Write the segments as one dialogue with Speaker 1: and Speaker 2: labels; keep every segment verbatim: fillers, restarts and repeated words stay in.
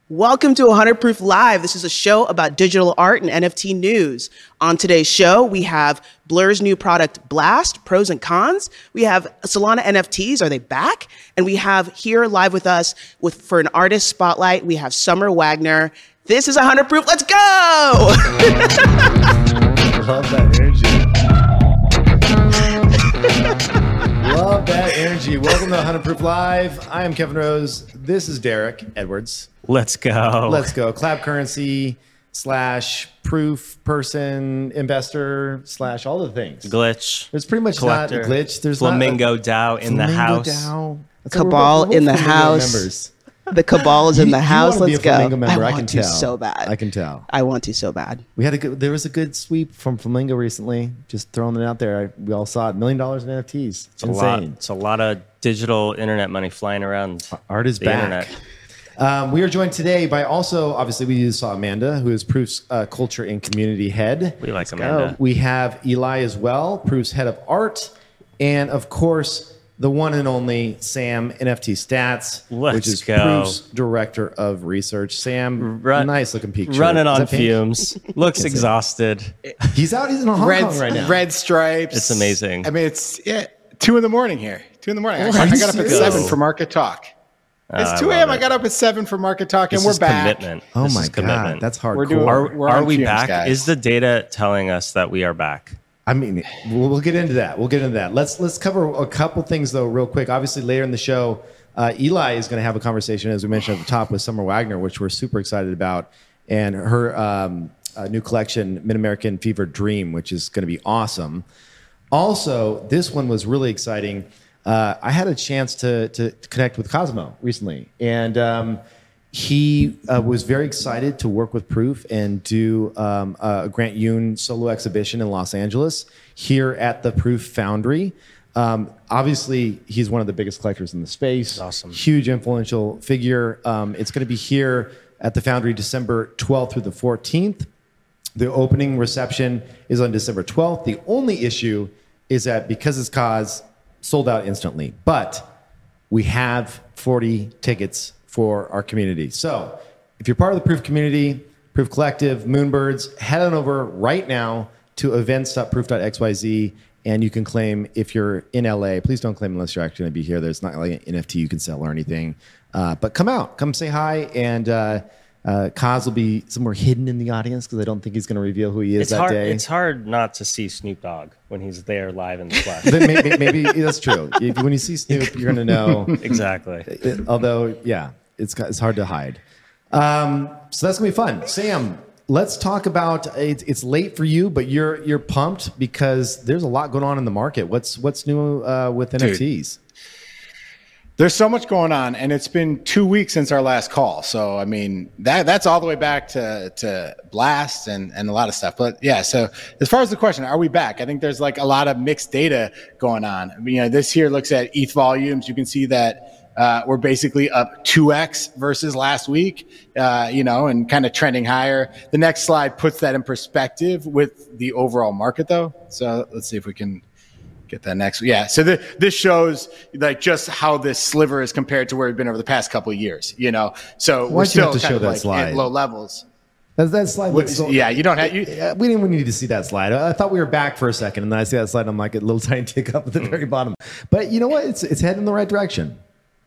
Speaker 1: Welcome to one hundred Proof Live. This is a show about digital art and N F T news. On today's show, we have Blur's new product, Blast, pros and cons. We have Solana N F Ts, are they back? And we have here live with us with for an artist spotlight, we have Summer Wagner. This is one hundred Proof. Let's go!
Speaker 2: Love that energy. Love that energy. Welcome to one hundred Proof Live. I am Kevin Rose. This is Derek Edwards.
Speaker 3: Let's go.
Speaker 2: Let's go. Clap Currency slash proof person, investor slash all the things.
Speaker 3: Glitch.
Speaker 2: There's pretty much
Speaker 3: collector,
Speaker 2: not a glitch. There's
Speaker 3: Flamingo
Speaker 2: not a,
Speaker 3: DAO in
Speaker 2: Flamingo
Speaker 3: the house.
Speaker 2: DAO.
Speaker 1: Cabal in the house.
Speaker 2: Members.
Speaker 1: The Cabal is in the
Speaker 2: You- you
Speaker 1: house.
Speaker 2: wanna be
Speaker 1: Let's
Speaker 2: a Flamingo
Speaker 1: go.
Speaker 2: member,
Speaker 1: I
Speaker 2: I
Speaker 1: want
Speaker 2: can
Speaker 1: to
Speaker 2: tell.
Speaker 1: so bad.
Speaker 2: I can tell.
Speaker 1: I want to so bad.
Speaker 2: We had a good. There was a good sweep from Flamingo recently. Just throwing it out there. We all saw it. Million dollars in N F Ts.
Speaker 3: It's a lot. It's a lot of digital internet money flying around.
Speaker 2: Art is
Speaker 3: the
Speaker 2: back.
Speaker 3: internet.
Speaker 2: Um, we are joined today by also, obviously, we saw Amanda, who is Proof's uh, culture and community head.
Speaker 3: We like Amanda.
Speaker 2: We have Eli as well, Proof's head of art, and of course, the one and only Sam, N F T Stats,
Speaker 3: Let's
Speaker 2: which is
Speaker 3: go.
Speaker 2: Proof's director of research. Sam,
Speaker 3: Run-
Speaker 2: nice looking peak.
Speaker 3: Running
Speaker 2: shirt. Is
Speaker 3: on
Speaker 2: that pink?
Speaker 3: fumes. Looks exhausted.
Speaker 2: He's out. He's in Hong
Speaker 4: red,
Speaker 2: Kong right now.
Speaker 4: red stripes.
Speaker 3: It's amazing.
Speaker 4: I mean, it's yeah, two in the morning here. Two in the morning. I,
Speaker 2: Are
Speaker 4: I
Speaker 2: you
Speaker 4: got up at
Speaker 2: serious?
Speaker 4: seven for market talk. It's
Speaker 3: I
Speaker 4: two
Speaker 3: love
Speaker 4: a.m. I
Speaker 3: it.
Speaker 4: got up at seven for market talk, and
Speaker 3: This
Speaker 4: we're
Speaker 3: is
Speaker 4: back.
Speaker 3: commitment.
Speaker 2: Oh
Speaker 3: This
Speaker 2: my
Speaker 3: is
Speaker 2: god,
Speaker 3: commitment.
Speaker 2: that's hardcore.
Speaker 4: We're doing-
Speaker 3: Are,
Speaker 4: We're
Speaker 3: are
Speaker 4: on
Speaker 3: we
Speaker 4: fumes,
Speaker 3: back?
Speaker 4: guys.
Speaker 3: Is the data telling us that we are back?
Speaker 2: I mean, we'll, we'll get into that. We'll get into that. Let's let's cover a couple things though, real quick. Obviously, later in the show, uh, Eli is going to have a conversation, as we mentioned at the top, with Summer Wagner, which we're super excited about, and her um, uh, new collection, Mid American Fever Dream, which is going to be awesome. Also, this one was really exciting. Uh, I had a chance to to connect with Cosmo recently, and um, he uh, was very excited to work with Proof and do um, a Grant Yoon solo exhibition in Los Angeles here at the Proof Foundry. Um, obviously, he's one of the biggest collectors in the space.
Speaker 3: Awesome.
Speaker 2: Huge influential figure. Um, it's going to be here at the Foundry December twelfth through the fourteenth. The opening reception is on December twelfth. The only issue is that because it's Cos, sold out instantly. But we have forty tickets for our community. So if you're part of the Proof community, Proof Collective, Moonbirds, head on over right now to events dot proof dot x y z and you can claim if you're in L A. Please don't claim unless you're actually going to be here. There's not like an N F T you can sell or anything. Uh, but come out, come say hi, and uh, uh, Kaz will be somewhere hidden in the audience because I don't think he's going to reveal who he is
Speaker 3: It's
Speaker 2: that
Speaker 3: hard.
Speaker 2: day.
Speaker 3: It's hard not to see Snoop Dogg when he's there live in the flesh.
Speaker 2: Then maybe, maybe that's true. If, when you see Snoop, you're going to know.
Speaker 3: Exactly.
Speaker 2: It- although, yeah, it's it's hard to hide. Um, so that's gonna be fun. Sam, let's talk about. It's, it's late for you, but you're you're pumped because there's a lot going on in the market. What's what's new uh, with
Speaker 4: Dude.
Speaker 2: N F Ts?
Speaker 4: There's so much going on, and it's been two weeks since our last call. So, I mean, that that's all the way back to, to Blast and, and a lot of stuff. But yeah, so as far as the question, are we back? I think there's like a lot of mixed data going on. I mean, you know, this here looks at E T H volumes. You can see that uh, we're basically up two X versus last week, uh, you know, and kind of trending higher. The next slide puts that in perspective with the overall market, though. So let's see if we can get that next. Yeah. So the, this shows like just how this sliver is compared to where we've been over the past couple of years, you know? So we're
Speaker 2: Why'd you have
Speaker 4: still
Speaker 2: to
Speaker 4: kind
Speaker 2: show
Speaker 4: of
Speaker 2: that
Speaker 4: like
Speaker 2: slide?
Speaker 4: at low levels.
Speaker 2: That, that slide
Speaker 4: What-
Speaker 2: looks so,
Speaker 4: yeah, you don't have, you,
Speaker 2: Yeah, we didn't even need to see that slide. I thought we were back for a second, and then I see that slide, and I'm like a little tiny tick up at the very bottom. But you know what? It's it's heading in the right direction.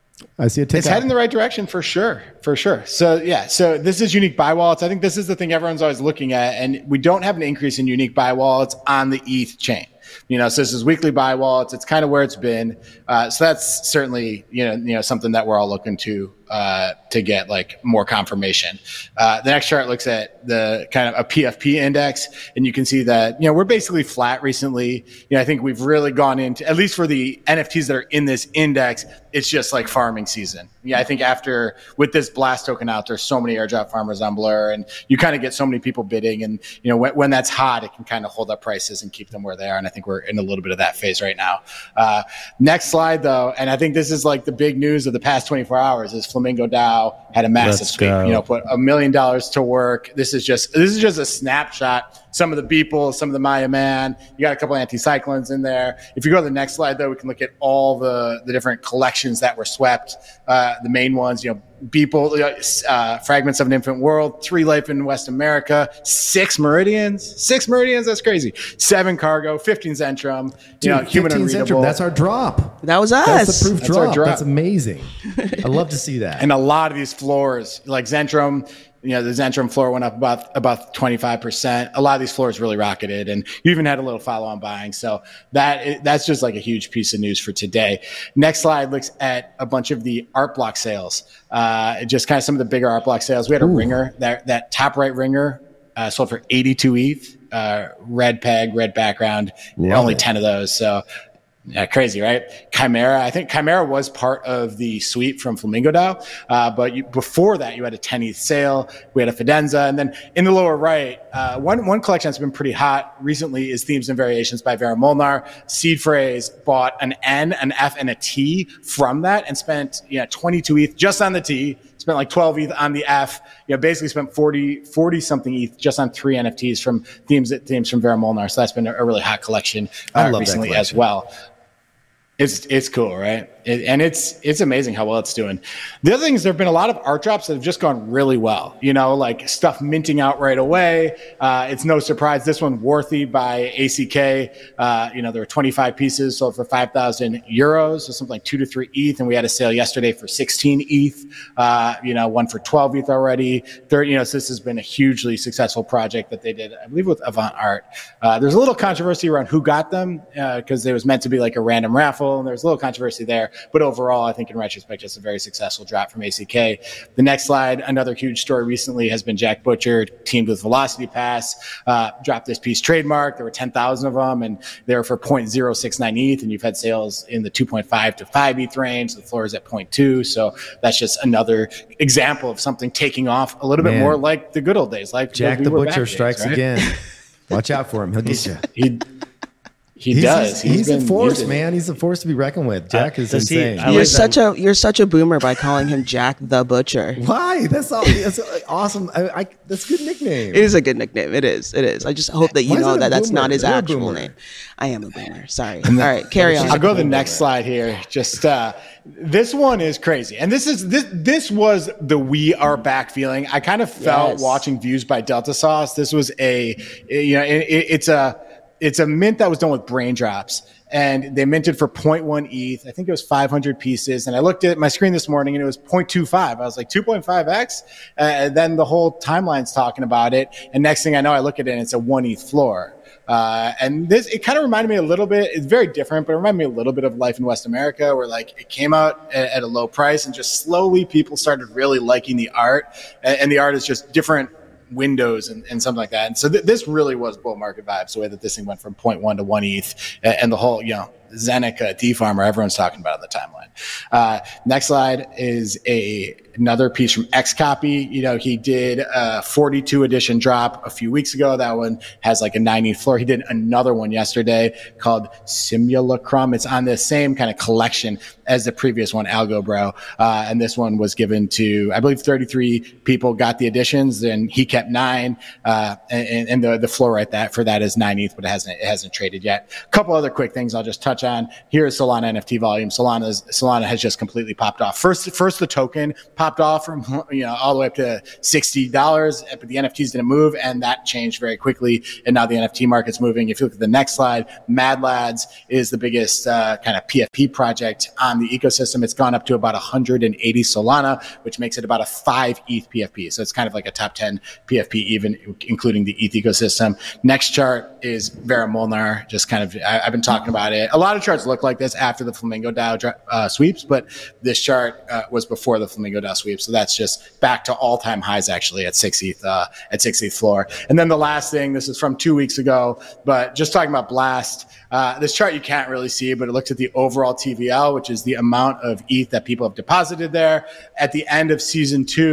Speaker 2: I see a tick
Speaker 4: it's
Speaker 2: up.
Speaker 4: heading in the right direction for sure, for sure. So yeah, so this is unique buy wallets. I think this is the thing everyone's always looking at, and we don't have an increase in unique buy wallets on the E T H chain. You know, so this is weekly buy wallets. It's kind of where it's been. Uh, so that's certainly, you know, you know, something that we're all looking to, uh, to get like more confirmation. Uh, the next chart looks at the kind of a P F P index, and you can see that, you know, we're basically flat recently. You know, I think we've really gone into, at least for the N F Ts that are in this index, it's just like farming season. Yeah, I think after, with this Blast token out, there's so many airdrop farmers on Blur, and you kind of get so many people bidding, and, you know, when, when that's hot, it can kind of hold up prices and keep them where they are. And I think we're in a little bit of that phase right now. Uh, next slide though, and I think this is like the big news of the past twenty-four hours is Flamingo DAO had a massive
Speaker 3: Let's
Speaker 4: sweep,
Speaker 3: go.
Speaker 4: you know, put a million dollars to work. This is just, this is just a snapshot. some of the Beeple, some of the Maya Man. You got a couple of anticyclones in there. If you go to the next slide, though, we can look at all the, the different collections that were swept. Uh, the main ones, you know, Beeple, uh, Fragments of an Infant World, Three Life in West America, six Meridians, six Meridians, that's crazy. Seven Cargo, fifteen Zentrum, you know, Human Unreadable.
Speaker 2: Zentrum, that's our drop.
Speaker 1: That was us.
Speaker 2: That's the proof
Speaker 4: That's
Speaker 2: drop.
Speaker 4: our drop.
Speaker 2: That's amazing. I love to see that.
Speaker 4: And a lot of these floors, like Zentrum, you know, the Zentrum floor went up about about twenty-five percent. A lot of these floors really rocketed, and you even had a little follow-on buying. So that that's just like a huge piece of news for today. Next slide looks at a bunch of the art block sales. Uh, just kind of some of the bigger art block sales. We had a
Speaker 2: Ooh.
Speaker 4: ringer, that that top right ringer uh, sold for eighty-two E T H. Uh, red peg, red background.
Speaker 2: Love
Speaker 4: only
Speaker 2: it.
Speaker 4: ten of those. So. Yeah, crazy, right? Chimera. I think Chimera was part of the sweep from Flamingo DAO. Uh, but you, before that, you had a ten E T H sale. We had a Fidenza. And then in the lower right, uh, one, one collection that's been pretty hot recently is Themes and Variations by Vera Molnar. Seed Phrase bought an N, an F, and a T from that and spent, you know, twenty-two E T H just on the T. Spent like twelve E T H on the F. You know, basically spent forty, forty something E T H just on three N F Ts from Themes, Themes from Vera Molnar. So that's been a, a really hot collection uh,
Speaker 2: I love that
Speaker 4: recently as
Speaker 2: collection.
Speaker 4: well. It's it's cool, right? It, and it's it's amazing how well it's doing. The other thing is there have been a lot of art drops that have just gone really well. You know, like stuff minting out right away. Uh, it's no surprise. This one, Worthy by A C K. Uh, you know, there were twenty-five pieces sold for five thousand euros, so something like two to three E T H. And we had a sale yesterday for sixteen E T H. Uh, you know, one for twelve E T H already. Third, you know, so this has been a hugely successful project that they did, I believe, with Avant Art. Uh, there's a little controversy around who got them because uh, it was meant to be like a random raffle, and there's a little controversy there. But overall, I think in retrospect, it's a very successful drop from A C K. The next slide, another huge story recently has been Jack Butcher teamed with Velocity Pass, uh, dropped this piece trademark. There were ten thousand of them, and they were for zero point zero six nine E T H, and you've had sales in the two point five to five E T H range. The floor is at zero point two, so that's just another example of something taking off a little bit
Speaker 2: Man.
Speaker 4: more like the good old days. Like
Speaker 2: Jack
Speaker 4: like we
Speaker 2: the
Speaker 4: were
Speaker 2: Butcher
Speaker 4: back
Speaker 2: strikes
Speaker 4: days, right?
Speaker 2: again. Watch out for him. He'll get you.
Speaker 4: He, he
Speaker 2: He's,
Speaker 4: does.
Speaker 2: He's, he's a
Speaker 4: been
Speaker 2: force,
Speaker 4: using it.
Speaker 2: man. He's a force to be reckoned with. Jack
Speaker 3: Uh,
Speaker 2: is
Speaker 3: does he-
Speaker 2: insane.
Speaker 3: I
Speaker 1: You're
Speaker 3: like
Speaker 1: such a you're such a boomer by calling him Jack the Butcher.
Speaker 2: Why? That's all. That's awesome. I, I, that's a good nickname.
Speaker 1: It is a good nickname. It is. It is. I just hope that you
Speaker 2: Why is
Speaker 1: know
Speaker 2: it a
Speaker 1: that that's
Speaker 2: boomer?
Speaker 1: not his
Speaker 2: You're a
Speaker 1: actual
Speaker 2: boomer.
Speaker 1: name. I am a boomer. Sorry. All right, carry on.
Speaker 4: I'll go to the next slide here. Just uh, this one is crazy, and this is this this was the "we are back" feeling. I kind of felt
Speaker 1: Yes.
Speaker 4: watching Views by Delta Sauce. This was a you know it, it, it's a it's a mint that was done with brain drops. And they minted for zero point one E T H. I think it was five hundred pieces. And I looked at my screen this morning and it was zero point two five. I was like, two point five X? Uh, and then the whole timeline's talking about it. And next thing I know, I look at it and it's a one E T H floor. Uh, and this, it kind of reminded me a little bit, it's very different, but it reminded me a little bit of Life in West America, where like it came out at, at a low price and just slowly people started really liking the art. And, and the art is just different windows and, and something like that. And so th- this really was bull market vibes, the way that this thing went from zero point one to one E T H and, and the whole, you know, Zeneca, D-Farmer, everyone's talking about it on the timeline. Uh, next slide is a another piece from Xcopy. You know, he did a forty-two edition drop a few weeks ago. That one has like a ninety floor. He did another one yesterday called Simulacrum. It's on the same kind of collection as the previous one, Algo Bro. Uh, and this one was given to, I believe, thirty-three people got the editions, and he kept nine. Uh, and, and the, the floor right that for that is nine E T H, but it hasn't, it hasn't traded yet. A couple other quick things I'll just touch on. Here is Solana N F T volume. Solana's, Solana has just completely popped off. First, first the token popped off from, you know, all the way up to sixty dollars, but the N F Ts didn't move, and that changed very quickly. And now the N F T market's moving. If you look at the next slide, Mad Lads is the biggest uh, kind of P F P project on the ecosystem. It's gone up to about one hundred eighty Solana, which makes it about a five E T H P F P. So it's kind of like a top ten P F P, even including the E T H ecosystem. Next chart is Vera Molnar. Just kind of, I, I've been talking about it. A lot of charts look like this after the Flamingo DAO uh, sweeps, but this chart uh, was before the Flamingo DAO sweeps. So that's just back to all-time highs, actually, at six E T H, uh, at six E T H floor. And then the last thing, this is from two weeks ago, but just talking about Blast. Uh, this chart you can't really see, but it looks at the overall T V L, which is the amount of E T H that people have deposited there. At the end of season two,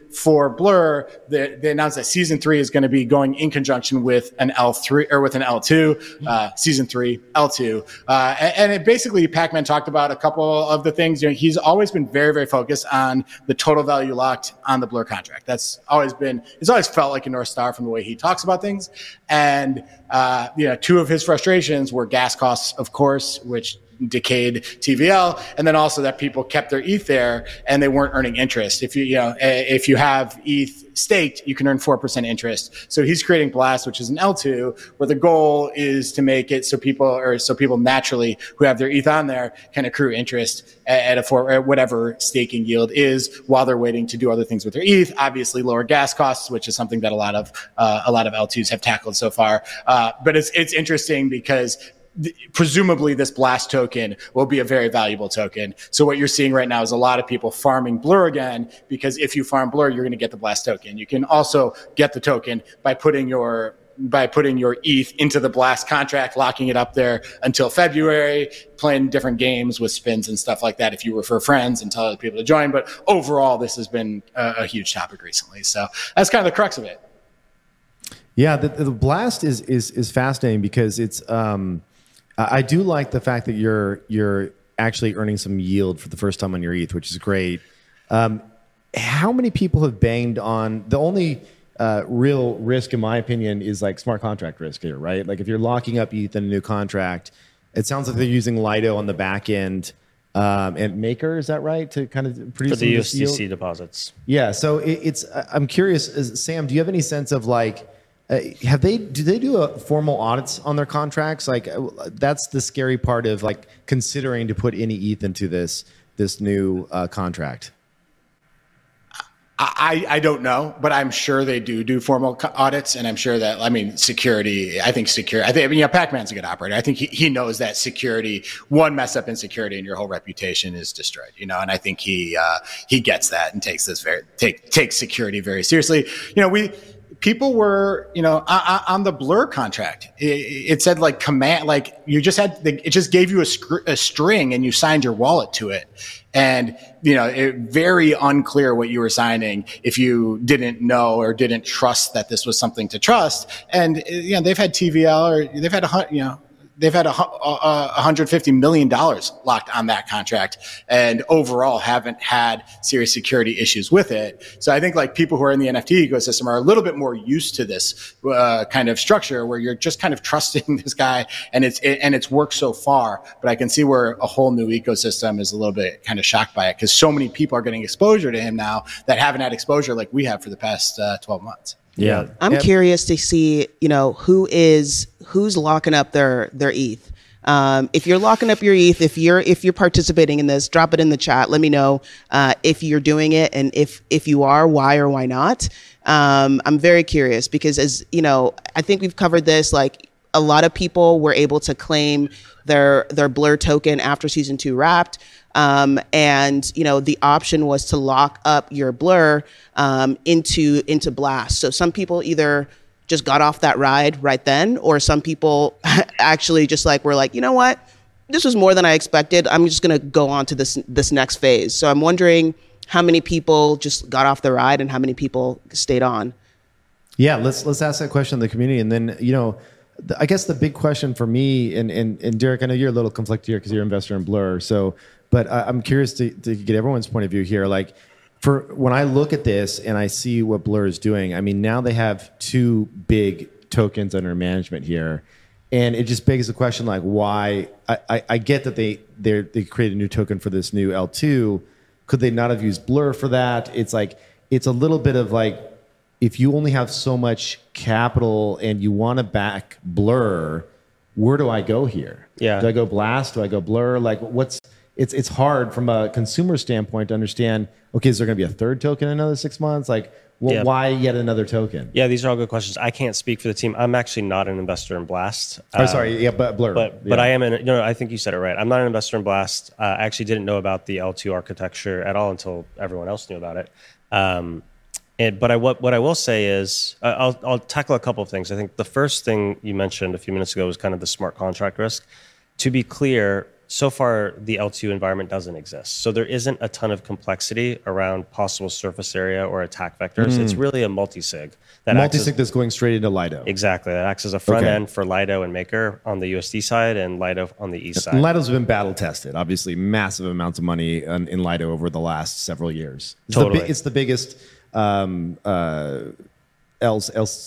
Speaker 4: for Blur, they, they announced that season three is going to be going in conjunction with an L three or with an L two, uh, season three, L two. Uh, and, and it basically, Pac-Man talked about a couple of the things. You know, he's always been very, very focused on the total value locked on the Blur contract. That's always been, it's always felt like a North Star from the way he talks about things. And, uh, you know, two of his frustrations were gas costs, of course, which decayed T V L, and then also that people kept their E T H there and they weren't earning interest. If you, you know, if you have E T H staked, you can earn four percent interest. So he's creating Blast, which is an L two, where the goal is to make it so people, or so people naturally who have their E T H on there can accrue interest at, at a four, at whatever staking yield is while they're waiting to do other things with their E T H. Obviously, lower gas costs, which is something that a lot of uh, a lot of L twos have tackled so far. Uh, but it's it's interesting because presumably this Blast token will be a very valuable token. So what you're seeing right now is a lot of people farming Blur again, because if you farm Blur, you're going to get the Blast token. You can also get the token by putting your by putting your E T H into the Blast contract, locking it up there until February, playing different games with spins and stuff like that if you refer friends and tell other people to join. But overall, this has been a, a huge topic recently. So that's kind of the crux of it.
Speaker 2: Yeah, the, the Blast is is is fascinating because it's um I do like the fact that you're you're actually earning some yield for the first time on your E T H, which is great. Um, how many people have banged on the only uh, real risk, in my opinion, is like smart contract risk here, right? Like if you're locking up E T H in a new contract, it sounds like they're using Lido on the back end um, and Maker, is that right, to kind of produce
Speaker 3: for the U S D C
Speaker 2: yield? Deposits? Yeah. So it, it's. I'm curious, is, Sam, do you have any sense of like? Uh, have they, do they do a formal audits on their contracts? Like uh, that's the scary part of like considering to put any E T H into this, this new uh, contract.
Speaker 4: I, I don't know, but I'm sure they do do formal audits, and I'm sure that, I mean, security, I think security, I think, I mean, yeah, Pac-Man's a good operator. I think he, he knows that security, one mess up in security and your whole reputation is destroyed, you know, and I think he, uh, he gets that and takes this very, take, takes security very seriously. You know, we, people were, you know, on the Blur contract, it said like command, like you just had, it just gave you a, a string and you signed your wallet to it. And, you know, it very unclear what you were signing if you didn't know or didn't trust that this was something to trust. And, you know, they've had T V L or they've had a, you know, they've had a, a, a hundred fifty million dollars locked on that contract and overall haven't had serious security issues with it. So I think like people who are in the N F T ecosystem are a little bit more used to this uh, kind of structure where you're just kind of trusting this guy and it's, it, and it's worked so far. But I can see where a whole new ecosystem is a little bit kind of shocked by it because so many people are getting exposure to him now that haven't had exposure like we have for the past uh, twelve months.
Speaker 2: Yeah.
Speaker 1: I'm yep. curious to see, you know, who is who's locking up their their E T H. Um, if you're locking up your E T H, if you're if you're participating in this, drop it in the chat. Let me know uh, if you're doing it, and if if you are, why or why not. Um, I'm very curious because, as you know, I think we've covered this. Like a lot of people were able to claim their their Blur token after season two wrapped. Um, and, you know, the option was to lock up your Blur um, into into Blast. So some people either just got off that ride right then, or some people actually just like were like, you know what, this was more than I expected. I'm just going to go on to this this next phase. So I'm wondering how many people just got off the ride and how many people stayed on.
Speaker 2: Yeah, let's let's ask that question in the community, and then you know. I guess the big question for me, and, and, and Derek, I know you're a little conflicted here because you're an investor in Blur. So, but I'm curious to, to get everyone's point of view here. Like, for when I look at this and I see what Blur is doing, I mean, now they have two big tokens under management here, and it just begs the question, like, why? I, I, I get that they they they created a new token for this new L two. Could they not have used Blur for that? It's like it's a little bit of like, if you only have so much capital and you want to back Blur, where do I go here?
Speaker 3: Yeah.
Speaker 2: Do I go Blast? Do I go Blur? Like, what's it's it's hard from a consumer standpoint to understand. Okay, is there going to be a third token in another six months? Like, well,
Speaker 3: yeah.
Speaker 2: why yet another token?
Speaker 3: Yeah, these are all good questions. I can't speak for the team. I'm actually not an investor in Blast.
Speaker 2: Oh, um, sorry, yeah, but Blur.
Speaker 3: But
Speaker 2: yeah.
Speaker 3: but I am in. You know, I think you said it right. I'm not an investor in Blast. Uh, I actually didn't know about the L two architecture at all until everyone else knew about it. Um, And, but I, what, what I will say is, uh, I'll, I'll tackle a couple of things. I think the first thing you mentioned a few minutes ago was kind of the smart contract risk. To be clear, so far the L two environment doesn't exist. So there isn't a ton of complexity around possible surface area or attack vectors. Mm. It's really a multi-sig.
Speaker 2: That multi-sig that's going straight into Lido.
Speaker 3: Exactly. That acts as a front okay. end for Lido and Maker on the U S D side and Lido on the east side.
Speaker 2: And Lido's been battle tested. Obviously, massive amounts of money in, in Lido over the last several years. It's
Speaker 3: totally.
Speaker 2: The, it's the biggest um, uh, L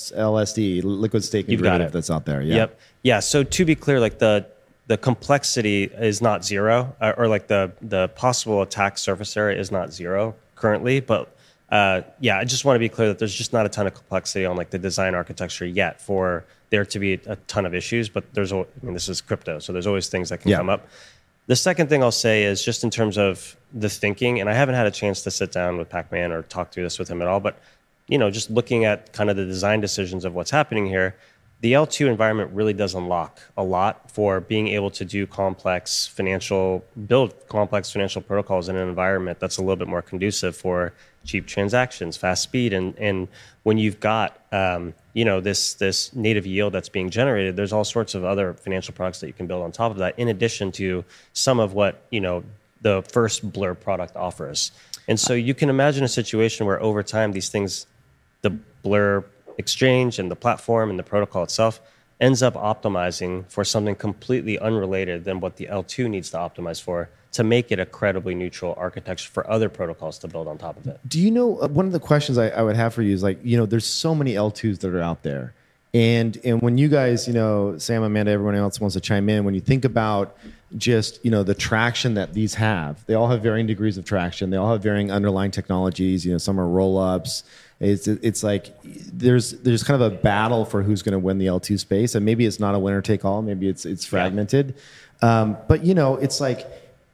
Speaker 2: S D, liquid staking derivative that's out there. Yeah.
Speaker 3: Yep. Yeah. So to be clear, like the the complexity is not zero, uh, or like the the possible attack surface area is not zero currently, but Uh, yeah, I just want to be clear that there's just not a ton of complexity on like the design architecture yet for there to be a ton of issues. But there's, I mean, this is crypto, so there's always things that can yeah. come up. The second thing I'll say is just in terms of the thinking, and I haven't had a chance to sit down with Pac-Man or talk through this with him at all, but you know, just looking at kind of the design decisions of what's happening here, the L two environment really does unlock a lot for being able to do complex financial, build complex financial protocols in an environment that's a little bit more conducive for cheap transactions, fast speed, and and when you've got um, you know this this native yield that's being generated, there's all sorts of other financial products that you can build on top of that, in addition to some of what you know the first Blur product offers. And so you can imagine a situation where over time these things, the Blur exchange and the platform and the protocol itself ends up optimizing for something completely unrelated than what the L two needs to optimize for, to make it a credibly neutral architecture for other protocols to build on top of it.
Speaker 2: Do you know, uh, one of the questions I, I would have for you is like, you know, there's so many L twos that are out there. And and when you guys, you know, Sam, Amanda, everyone else wants to chime in, when you think about just, you know, the traction that these have, they all have varying degrees of traction. They all have varying underlying technologies. You know, some are roll-ups. It's it's like there's there's kind of a battle for who's going to win the L two space, and maybe it's not a winner take all. Maybe it's it's fragmented. Yeah. Um, but you know, it's like,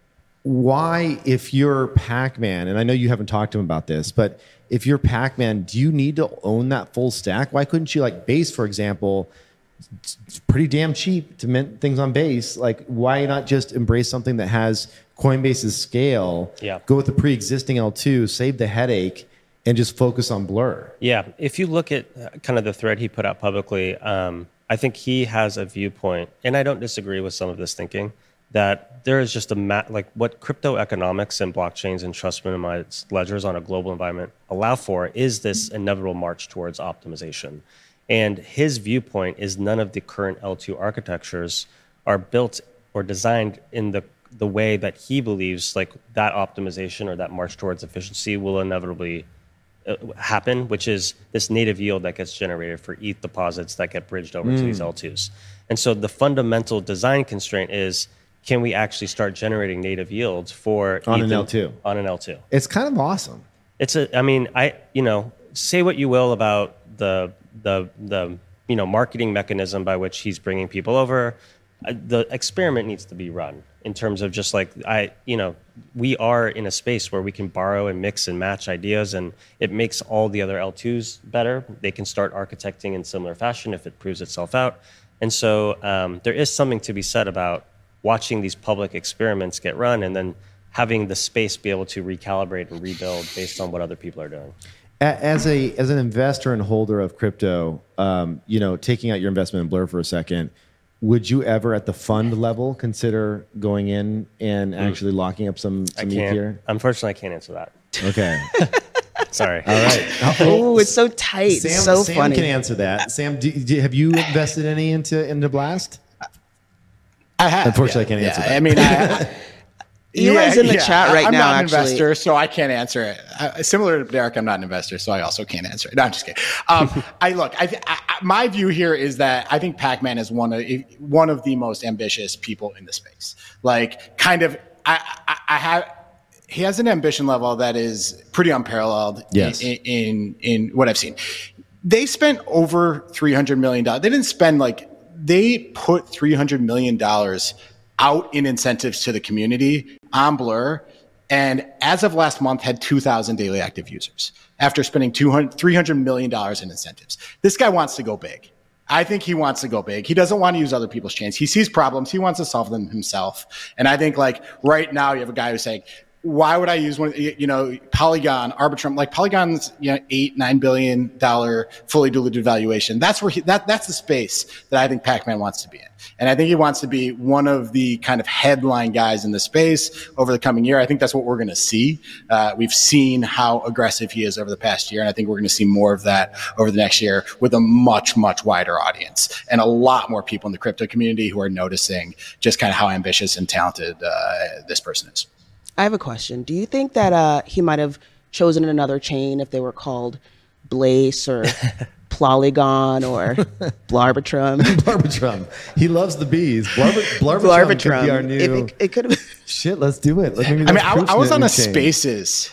Speaker 2: why, if you're Pac-Man, and I know you haven't talked to him about this, but if you're Pac-Man, do you need to own that full stack? Why couldn't you, like Base, for example, it's pretty damn cheap to mint things on Base. Like, why not just embrace something that has Coinbase's scale,
Speaker 3: yeah.
Speaker 2: go with the pre-existing L two, save the headache, and just focus on Blur?
Speaker 3: Yeah, if you look at kind of the thread he put out publicly, um, I think he has a viewpoint, and I don't disagree with some of this thinking, that there is just a ma- like what crypto economics and blockchains and trust minimized ledgers on a global environment allow for is this inevitable march towards optimization. And his viewpoint is none of the current L two architectures are built or designed in the the way that he believes like that optimization or that march towards efficiency will inevitably happen, which is this native yield that gets generated for E T H deposits that get bridged over mm. to these L twos. And so the fundamental design constraint is, can we actually start generating native yields for
Speaker 2: on
Speaker 3: E T H
Speaker 2: an L two?
Speaker 3: On an L two.
Speaker 2: It's kind of awesome.
Speaker 3: It's a, I mean, I, you know, say what you will about the, the, the, you know, marketing mechanism by which he's bringing people over. The experiment needs to be run in terms of just like, I, you know, we are in a space where we can borrow and mix and match ideas, and it makes all the other L twos better. They can start architecting in similar fashion if it proves itself out. And so um, there is something to be said about watching these public experiments get run and then having the space be able to recalibrate and rebuild based on what other people are doing.
Speaker 2: As a as an investor and holder of crypto, um, you know, taking out your investment in Blur for a second, would you ever at the fund level consider going in and actually locking up some, some
Speaker 3: I
Speaker 2: E T H
Speaker 3: can't.
Speaker 2: here?
Speaker 3: Unfortunately, I can't answer that.
Speaker 2: Okay.
Speaker 3: Sorry.
Speaker 2: All right.
Speaker 1: Oh, it's so tight.
Speaker 2: Sam,
Speaker 1: so
Speaker 2: Sam
Speaker 1: funny.
Speaker 2: can answer that. Sam, do, do, have you invested any into into Blast?
Speaker 4: I have.
Speaker 2: Unfortunately,
Speaker 4: yeah,
Speaker 2: I can't answer
Speaker 4: yeah.
Speaker 2: that.
Speaker 4: I mean, I,
Speaker 1: Eli's
Speaker 4: yeah,
Speaker 1: in the
Speaker 4: yeah.
Speaker 1: chat right
Speaker 4: I'm
Speaker 1: now,
Speaker 4: not an
Speaker 1: actually.
Speaker 4: investor, so I can't answer it. Uh, similar to Derek, I'm not an investor, so I also can't answer it. No, I'm just kidding. Um, I look. I, I, my view here is that I think Pac-Man is one of one of the most ambitious people in the space. Like, kind of, I, I, I have. He has an ambition level that is pretty unparalleled.
Speaker 2: Yes.
Speaker 4: in, in in what I've seen. They spent over three hundred million dollars. They didn't spend like they put three hundred million dollars out in incentives to the community on Blur, and as of last month had two thousand daily active users after spending two hundred, three hundred million dollars in incentives. This guy wants to go big. I think he wants to go big. He doesn't want to use other people's chains. He sees problems. He wants to solve them himself. And I think like right now you have a guy who's saying, why would I use one? You know, Polygon, Arbitrum, like Polygon's, you know, eight, nine billion dollar fully diluted valuation. That's where he, that that's the space that I think Pac-Man wants to be in, and I think he wants to be one of the kind of headline guys in the space over the coming year. I think that's what we're going to see. Uh, we've seen how aggressive he is over the past year, and I think we're going to see more of that over the next year with a much, much wider audience and a lot more people in the crypto community who are noticing just kind of how ambitious and talented uh, this person is.
Speaker 1: I have a question. Do you think that uh, he might have chosen another chain if they were called Blaze or Polygon or Blarbitrum?
Speaker 2: Blarbitrum. He loves the bees. Blarb- Blarbitrum could be our new.
Speaker 1: It, it, it could have.
Speaker 2: Shit, let's do it. Maybe
Speaker 4: I mean, I, I was on a
Speaker 2: chain.
Speaker 4: Spaces.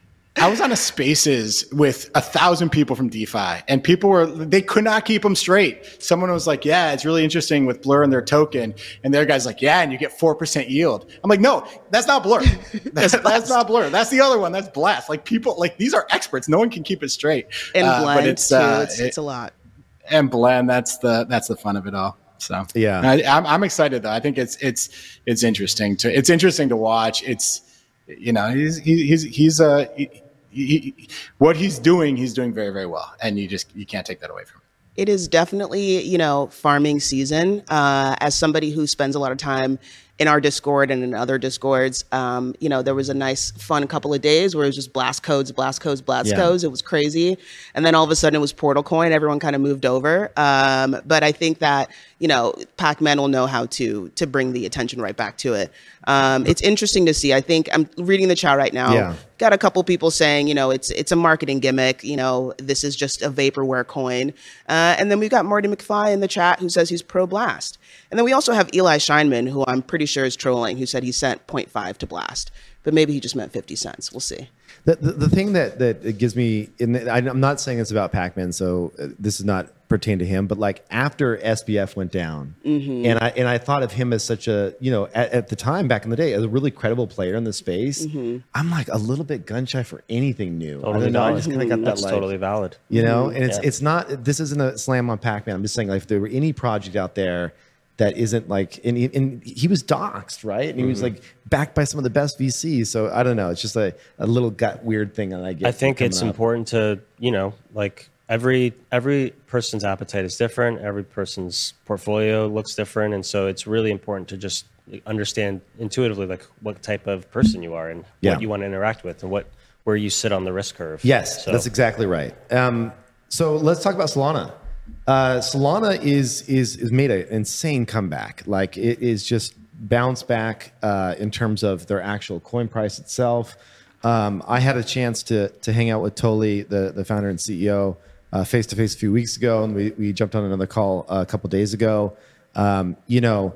Speaker 4: I was on a Spaces with a thousand people from DeFi, and people were, they could not keep them straight. Someone was like, yeah, it's really interesting with Blur and their token. And the other guy's like, yeah, and you get four percent yield. I'm like, no, that's not Blur. That's, that's not Blur. That's the other one. That's Blast. Like people, like these are experts. No one can keep it straight.
Speaker 1: And
Speaker 4: uh,
Speaker 1: Blend
Speaker 4: but it's,
Speaker 1: too.
Speaker 4: uh,
Speaker 1: It's,
Speaker 4: it,
Speaker 1: it's a lot.
Speaker 4: And Blend, that's the, that's the fun of it all. So
Speaker 2: yeah,
Speaker 4: I, I'm, I'm excited though. I think it's, it's, it's interesting to, it's interesting to watch. It's, you know, he's, he, he's, he's a, he, He, what he's doing, he's doing very, very well. And you just, you can't take that away from him.
Speaker 1: It is definitely, you know, farming season. Uh, as somebody who spends a lot of time in our Discord and in other Discords, um, you know, there was a nice, fun couple of days where it was just blast codes, blast codes, blast
Speaker 2: Yeah.
Speaker 1: codes. It was crazy. And then all of a sudden it was Portal Coin. Everyone kind of moved over. Um, but I think that, you know, Pac-Man will know how to to bring the attention right back to it. Um, it's interesting to see. I think I'm reading the chat right now.
Speaker 2: Yeah.
Speaker 1: Got a couple people saying, you know, it's it's a marketing gimmick. You know, this is just a vaporware coin. Uh, and then we've got Marty McFly in the chat who says he's pro Blast. And then we also have Eli Scheinman, who I'm pretty sure is trolling, who said he sent zero point five to Blast. But maybe he just meant fifty cents. We'll see.
Speaker 2: The, the, the thing that, that it gives me, in the, I, I'm not saying it's about Pac-Man, so uh, this is not pertain to him, but like after S B F went down, mm-hmm. and I and I thought of him as such a, you know, at, at the time back in the day, as a really credible player in the space. Mm-hmm. I'm like a little bit gun shy for anything new.
Speaker 3: Totally
Speaker 2: I don't know. I
Speaker 3: valid.
Speaker 2: just kind of got
Speaker 3: That's
Speaker 2: that like,
Speaker 3: totally valid.
Speaker 2: you know, and it's
Speaker 3: Yeah.
Speaker 2: it's not. This isn't a slam on Pac-Man. I'm just saying, like, if there were any project out there that isn't like, and he, and he was doxxed, right? And he was like backed by some of the best V Cs. So I don't know. It's just a, a little gut weird thing that I get.
Speaker 3: I think it's
Speaker 2: up.
Speaker 3: important to, you know, like every every person's appetite is different. Every person's portfolio looks different. And so it's really important to just understand intuitively like what type of person you are and
Speaker 2: Yeah.
Speaker 3: what you want to interact with and what where you sit on the risk curve.
Speaker 2: Yes,
Speaker 3: So-
Speaker 2: that's exactly right. Um, so let's talk about Solana. Uh, Solana is is is made an insane comeback. Like it is just bounced back uh, in terms of their actual coin price itself. Um, I had a chance to to hang out with Toli, the the founder and C E O, face to face a few weeks ago, and we we jumped on another call a couple days ago. Um, you know,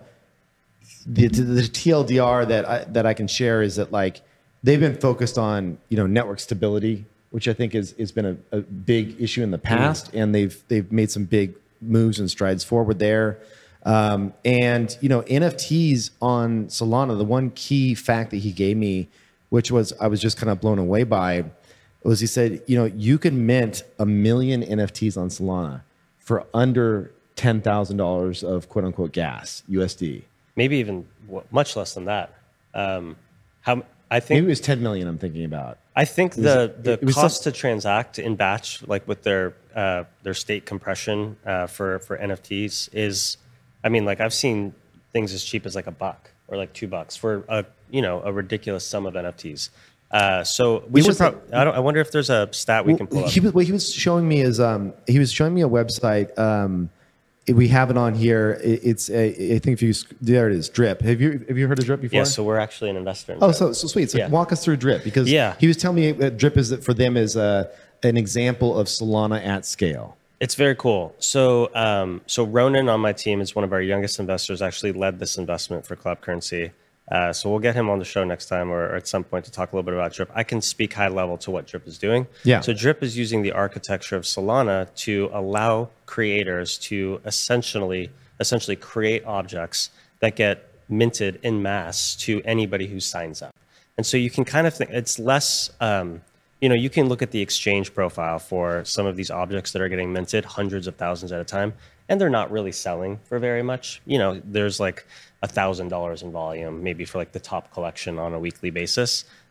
Speaker 2: the, the T L D R that I, that I can share is that like they've been focused on you know network stability, which I think is has been a, a big issue in the past, mm. and they've they've made some big moves and strides forward there. Um, and you know N F Ts on Solana, the one key fact that he gave me, which was I was just kind of blown away by, was he said you know you can mint a million N F Ts on Solana for under ten thousand dollars of quote unquote gas U S D.
Speaker 3: Maybe even w- much less than that. Um, how I think
Speaker 2: Maybe it was ten million. I'm thinking about.
Speaker 3: I think the the
Speaker 2: it was
Speaker 3: cost
Speaker 2: some-
Speaker 3: to transact in batch, like with their uh, their state compression uh, for for N F Ts, is, I mean, like I've seen things as cheap as like a buck or like two bucks for a you know a ridiculous sum of N F Ts. Uh, so we
Speaker 2: It
Speaker 3: should.
Speaker 2: was
Speaker 3: Prob-
Speaker 2: like-
Speaker 3: I don't. I wonder if there's a stat we can pull up.
Speaker 2: He was, what he was showing me is um, he was showing me a website. Um, we have it on here. It, it's a, I think if you sc- there it is, Drip. Have you have you heard of Drip before?
Speaker 3: Yeah, so we're actually an investor. In
Speaker 2: oh,
Speaker 3: Drip.
Speaker 2: so so sweet. So
Speaker 3: Yeah.
Speaker 2: walk us through Drip because
Speaker 3: Yeah.
Speaker 2: he was telling me that Drip is that for them is a an example of Solana at scale.
Speaker 3: It's very cool. So, um, so Ronan on my team is one of our youngest investors. Actually, led this investment for Club Currency. Uh, so we'll get him on the show next time, or, or at some point to talk a little bit about Drip. I can speak high level to what Drip is doing.
Speaker 2: Yeah.
Speaker 3: So Drip is using the architecture of Solana to allow creators to essentially essentially create objects that get minted in mass to anybody who signs up. And so you can kind of think it's less. Um, You know, you can look at the exchange profile for some of these objects that are getting minted hundreds of thousands at a time, and they're not really selling for very much. You know, there's like a thousand dollars in volume, maybe for like the top collection on a weekly basis.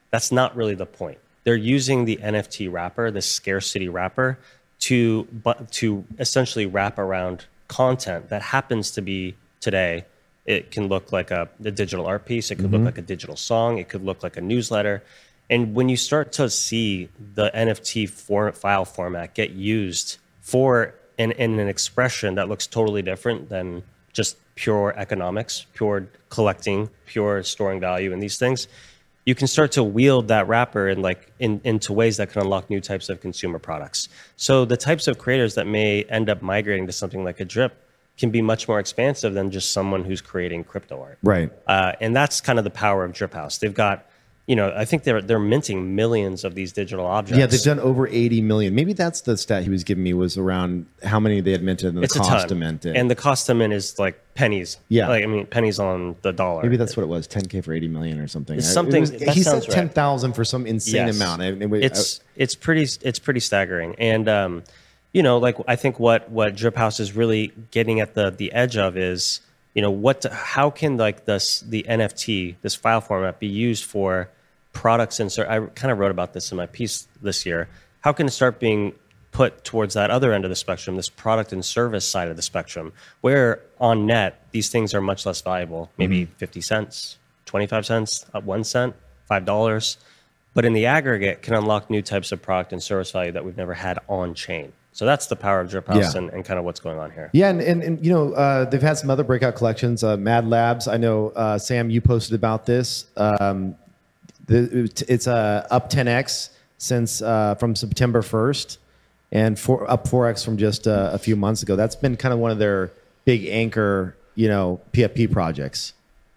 Speaker 3: That's not really the point. They're using the N F T wrapper, the scarcity wrapper, to but to essentially wrap around content that happens to be today. It can look like a, a digital art piece. It could mm-hmm. look like a digital song. It could look like a newsletter. And when you start to see the N F T for, file format get used for in, in an expression that looks totally different than just pure economics, pure collecting, pure storing value in these things, you can start to wield that wrapper in like in, into ways that can unlock new types of consumer products. So the types of creators that may end up migrating to something like a drip can be much more expansive than just someone who's creating crypto art.
Speaker 2: Right.
Speaker 3: Uh, and that's kind of the power of Drip House. They've got, you know, I think they're they're minting millions of these digital objects.
Speaker 2: Yeah, they've done over eighty million. Maybe that's the stat he was giving me, was around how many they had minted and the
Speaker 3: it's
Speaker 2: cost to mint it.
Speaker 3: And the cost to mint is like pennies.
Speaker 2: Yeah.
Speaker 3: Like, I mean, pennies on the dollar.
Speaker 2: Maybe that's what it was, ten K for eighty million or something.
Speaker 3: It's something,
Speaker 2: it was,
Speaker 3: that
Speaker 2: he
Speaker 3: sounds
Speaker 2: said ten
Speaker 3: right.
Speaker 2: thousand for some insane
Speaker 3: Yes.
Speaker 2: amount. And it,
Speaker 3: It's it's pretty it's pretty staggering. And um, you know, like I think what what Drip House is really getting at the the edge of is, you know, what to, how can like this the N F T, this file format, be used for products and ser- I kind of wrote about this in my piece this year. How can it start being put towards that other end of the spectrum, this product and service side of the spectrum, where on net these things are much less valuable, maybe mm-hmm. fifty cents, twenty-five cents, uh, one cent, five dollars, but in the aggregate can unlock new types of product and service value that we've never had on chain. So that's the power of Drip House
Speaker 2: Yeah.
Speaker 3: and, and kind of what's going on here.
Speaker 2: Yeah, and, and, and you know, uh, they've had some other breakout collections. Uh, Mad Labs, I know, uh, Sam, you posted about this. Um, the, it's uh, up ten X since uh, from September first, and four, up four X from just uh, a few months ago. That's been kind of one of their big anchor, you know, P F P projects.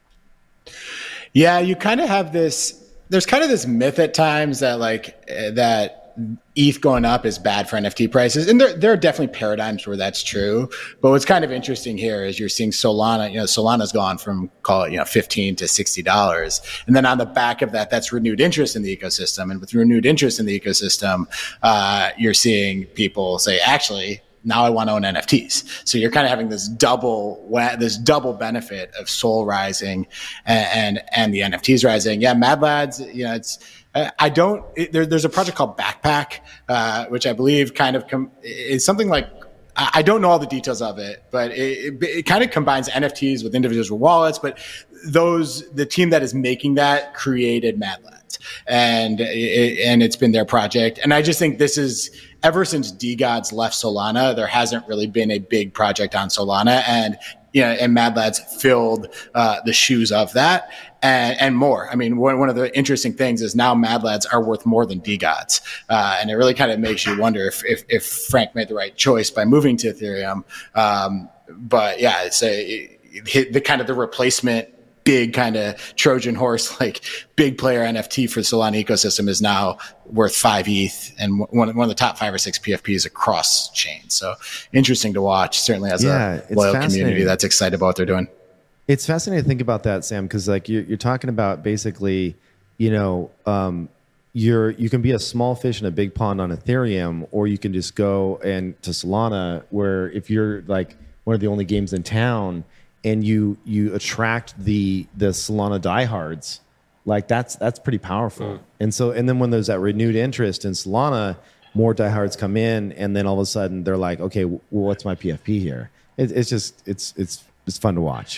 Speaker 4: Yeah, you kind of have this. There's kind of this myth at times that like uh, that E T H going up is bad for N F T prices, and there there are definitely paradigms where that's true. But what's kind of interesting here is you're seeing Solana. You know, Solana's gone from call it you know fifteen to sixty dollars, and then on the back of that, that's renewed interest in the ecosystem. And with renewed interest in the ecosystem, uh, you're seeing people say, actually, now I want to own N F Ts. So you're kind of having this double, this double benefit of Sol rising and, and, and the N F Ts rising. Yeah. Mad Lads, you know, it's, I don't, it, there, there's a project called Backpack, uh, which I believe kind of com- is something like, I don't know all the details of it, but it, it, it kind of combines N F Ts with individual wallets. But those, the team that is making that created Mad Lads, and it, and it's been their project. And I just think this is, ever since DeGods left Solana, there hasn't really been a big project on Solana, and you know, and Mad Lads filled uh, the shoes of that and, and more. I mean, one, one of the interesting things is now Mad Lads are worth more than DeGods, uh, and it really kind of makes you wonder if, if if Frank made the right choice by moving to Ethereum. Um, but yeah, it's a it hit the kind of the replacement. Big kind of Trojan horse, like big player N F T for the Solana ecosystem is now worth five E T H and one, one of the top five or six P F Ps across chain. So interesting to watch, certainly as
Speaker 2: yeah,
Speaker 4: a loyal community that's excited about what they're doing.
Speaker 2: It's fascinating to think about that, Sam, because like you're, you're talking about basically, you know, um, you're you can be a small fish in a big pond on Ethereum, or you can just go and to Solana, where if you're like one of the only games in town, and you you attract the the Solana diehards, like that's that's pretty powerful. Mm. And so and then when there's that renewed interest in Solana, more diehards come in, and then all of a sudden they're like, okay, well, what's my P F P here? It, it's just it's it's it's fun to watch.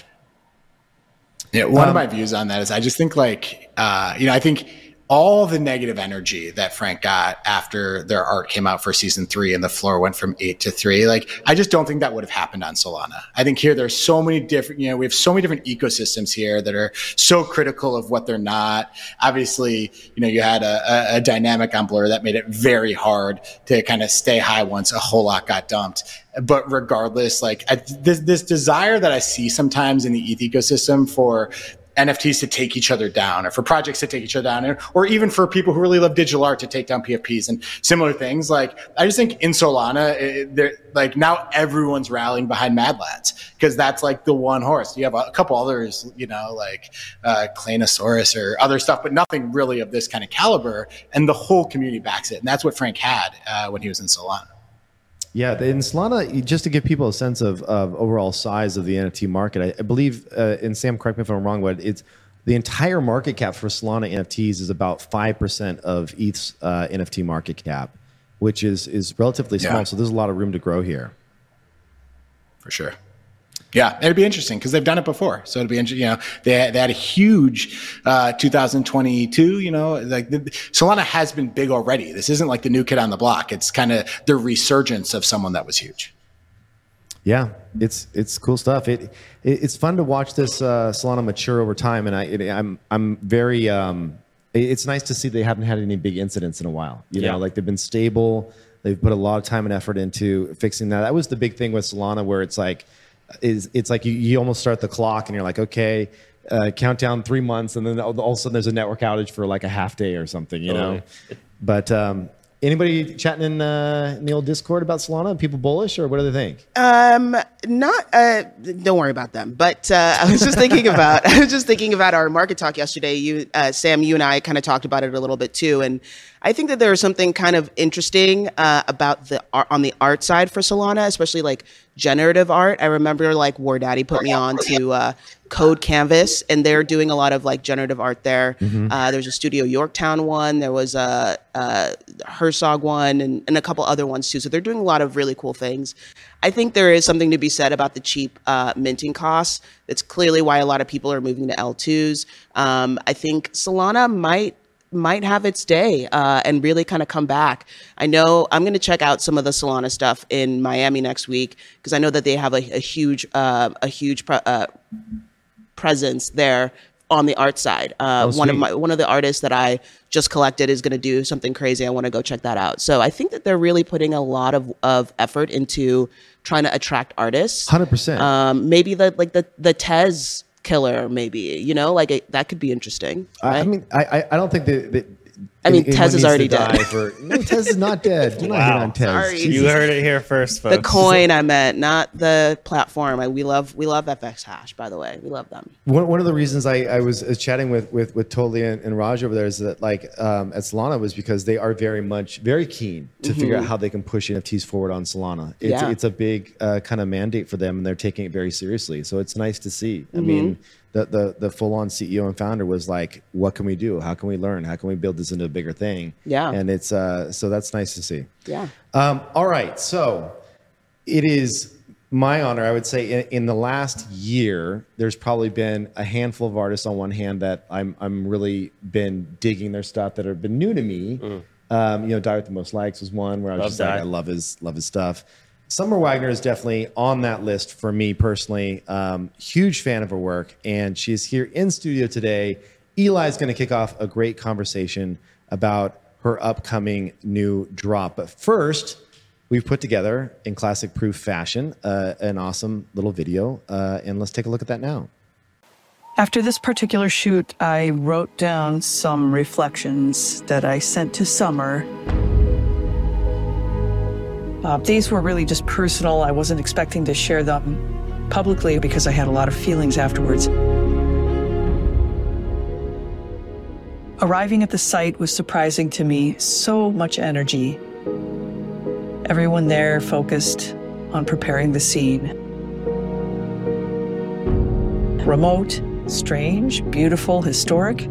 Speaker 4: Yeah, one
Speaker 2: um,
Speaker 4: of my views on that is I just think like uh, you know I think. all the negative energy that Frank got after their art came out for season three and the floor went from eight to three. Like, I just don't think that would have happened on Solana. I think here there's so many different, you know, we have so many different ecosystems here that are so critical of what they're not. Obviously, you know, you had a, a, a dynamic on Blur that made it very hard to kind of stay high once a whole lot got dumped. But regardless, like I, this, this desire that I see sometimes in the E T H ecosystem for N F Ts to take each other down, or for projects to take each other down, or even for people who really love digital art to take down P F Ps and similar things. Like, I just think in Solana, it, like now everyone's rallying behind Mad Lads because that's like the one horse. You have a couple others, you know, like uh, Claynosaurus or other stuff, but nothing really of this kind of caliber. And the whole community backs it. And that's what Frank had uh, when he was in Solana.
Speaker 2: Yeah, in Solana, just to give people a sense of, of overall size of the N F T market, I, I believe, uh, and Sam, correct me if I'm wrong, but it's The entire market cap for Solana N F Ts is about five percent of E T H's uh, N F T market cap, which is is relatively small.
Speaker 4: Yeah.
Speaker 2: So there's a lot of room to grow here.
Speaker 4: For sure. Yeah, it'd be interesting because they've done it before. So it'd be interesting. You know, they they had a huge uh, two thousand twenty-two. You know, like the, Solana has been big already. This isn't like the new kid on the block. It's kind of the resurgence of someone that was huge.
Speaker 2: Yeah, it's it's cool stuff. It, it it's fun to watch this uh, Solana mature over time, and I it, I'm I'm very. Um, it's nice to see they haven't had any big incidents in a while. You
Speaker 3: Yeah.
Speaker 2: know, like they've been stable. They've put a lot of time and effort into fixing that. That was the big thing with Solana, where it's like. Is it's like you, you almost start the clock and you're like, okay, uh, count down three months, and then all, all of a sudden there's a network outage for like a half day or something, you know. But um, anybody chatting in, uh, in the old Discord about Solana? People bullish, or what do they think?
Speaker 1: Um, not. Uh, don't worry about them. But uh, I was just thinking about. I was just thinking about our market talk yesterday. You, uh, Sam, you and I kind of talked about it a little bit too, and I think that there is something kind of interesting uh, about the art, on the art side for Solana, especially like generative art. I remember like War Daddy put me on to uh, Code Canvas, and they're doing a lot of like generative art there. Mm-hmm. Uh, there's a Studio Yorktown one. There was a, a Herzog one, and, and a couple other ones too. So they're doing a lot of really cool things. I think there is something to be said about the cheap uh, minting costs. That's clearly why a lot of people are moving to L twos. Um, I think Solana might might have its day uh, and really kind of come back. I know I'm going to check out some of the Solana stuff in Miami next week because I know that they have a, a huge uh, a huge pre- uh, presence there on the art side. Uh,
Speaker 2: Oh,
Speaker 1: one of
Speaker 2: sweet.
Speaker 1: my one of the artists that I just collected is going to do something crazy. I want to go check that out. So I think that they're really putting a lot of, of effort into trying to attract artists.
Speaker 2: one hundred percent.
Speaker 1: Um, maybe the like the the Tez killer, maybe, you know, like it, that could be interesting.
Speaker 2: I, I
Speaker 1: right?
Speaker 2: mean, I I- I don't think that. that
Speaker 1: I mean,
Speaker 2: anyone
Speaker 1: Tez is
Speaker 2: needs to
Speaker 1: already
Speaker 2: die
Speaker 1: dead.
Speaker 2: For, no, Tez is not dead. Do not hit
Speaker 3: Wow.
Speaker 2: on Tez.
Speaker 1: Sorry.
Speaker 2: Jesus.
Speaker 3: You heard it here first, folks.
Speaker 1: The coin I meant, not the platform. I, we love we love F X Hash, by the way. We love them.
Speaker 2: One, one of the reasons I, I was uh, chatting with with with Totally and, and Raj over there is that like um, at Solana was because they are very much very keen to figure out how they can push N F Ts forward on Solana. It's
Speaker 1: Yeah.
Speaker 2: it's a big uh, kind of mandate for them, and they're taking it very seriously. So it's nice to see. I mean, the the the full on C E O and founder was like, what can we do? How can we learn? How can we build this into a bigger thing?
Speaker 1: Yeah.
Speaker 2: and it's uh, so that's nice to see.
Speaker 1: Yeah.
Speaker 2: Um, all right, so it is my honor. I would say in, in the last year, there's probably been a handful of artists on one hand that I'm I'm really been digging their stuff that have been new to me. Um, you know, Die with the Most Likes was one where I was
Speaker 3: Love
Speaker 2: just like,
Speaker 3: Die.
Speaker 2: I love his love his stuff. Summer Wagner is definitely on that list for me personally. Um, huge fan of her work, and she is here in studio today. Eli's going to kick off a great conversation about her upcoming new drop. But first, we've put together, in classic Proof fashion, uh, an awesome little video, uh, and let's take a look at that now.
Speaker 5: After this particular shoot, I wrote down some reflections that I sent to Summer. Uh, these were really just personal. I wasn't expecting to share them publicly because I had a lot of feelings afterwards. Arriving at the site was surprising to me. So much energy. Everyone there focused on preparing the scene. Remote, strange, beautiful, historic.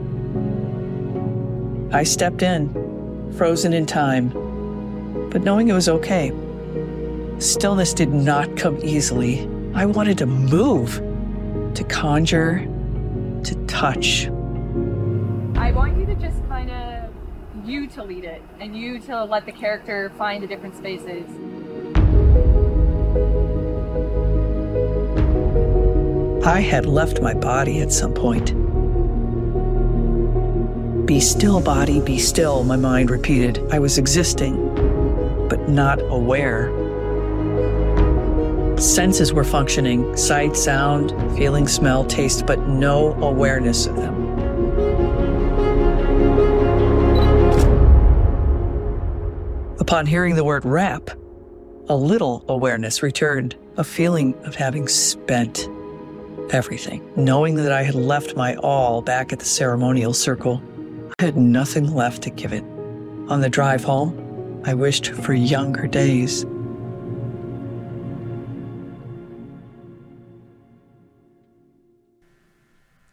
Speaker 5: I stepped in, frozen in time, but knowing it was okay. Stillness did not come easily. I wanted to move, to conjure, to touch.
Speaker 6: I want you to just kind of, you to lead it, and you to let the character find the different spaces.
Speaker 5: I had left my body at some point. Be still, body, be still, my mind repeated. I was existing, but not aware. Senses were functioning, sight, sound, feeling, smell, taste, but no awareness of them. Upon hearing the word rap, a little awareness returned, a feeling of having spent everything. Knowing that I had left my all back at the ceremonial circle, I had nothing left to give it. On the drive home, I wished for younger days.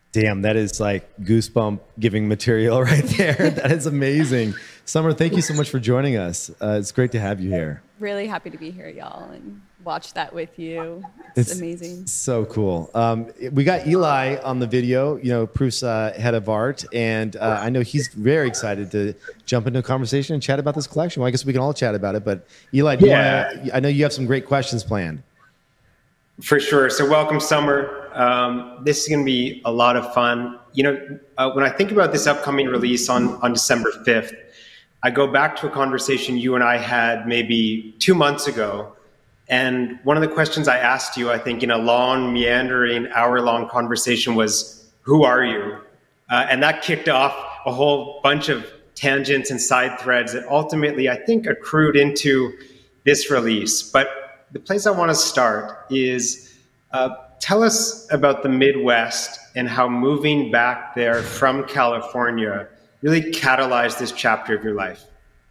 Speaker 2: Damn, that is like goosebump giving material right there. That is amazing. Summer, thank you so much for joining us. Uh, it's great to have you here.
Speaker 6: Really happy to be here, y'all, and watch that with you. It's, it's amazing.
Speaker 2: So cool. Um, we got Eli on the video, you know, Proof's uh, head of art, and uh, I know he's very excited to jump into a conversation and chat about this collection. Well, I guess we can all chat about it, but Eli, do
Speaker 7: yeah.
Speaker 2: you wanna, I know you have some great questions planned.
Speaker 7: For sure. So welcome, Summer. Um, this is going to be a lot of fun. You know, uh, when I think about this upcoming release on, on December fifth, I go back to a conversation you and I had maybe two months ago. And one of the questions I asked you, I think in a long, meandering, hour-long conversation was, who are you? Uh, and that kicked off a whole bunch of tangents and side threads that ultimately, I think, accrued into this release. But the place I want to start is uh, tell us about the Midwest and how moving back there from California really catalyzed this chapter of your life.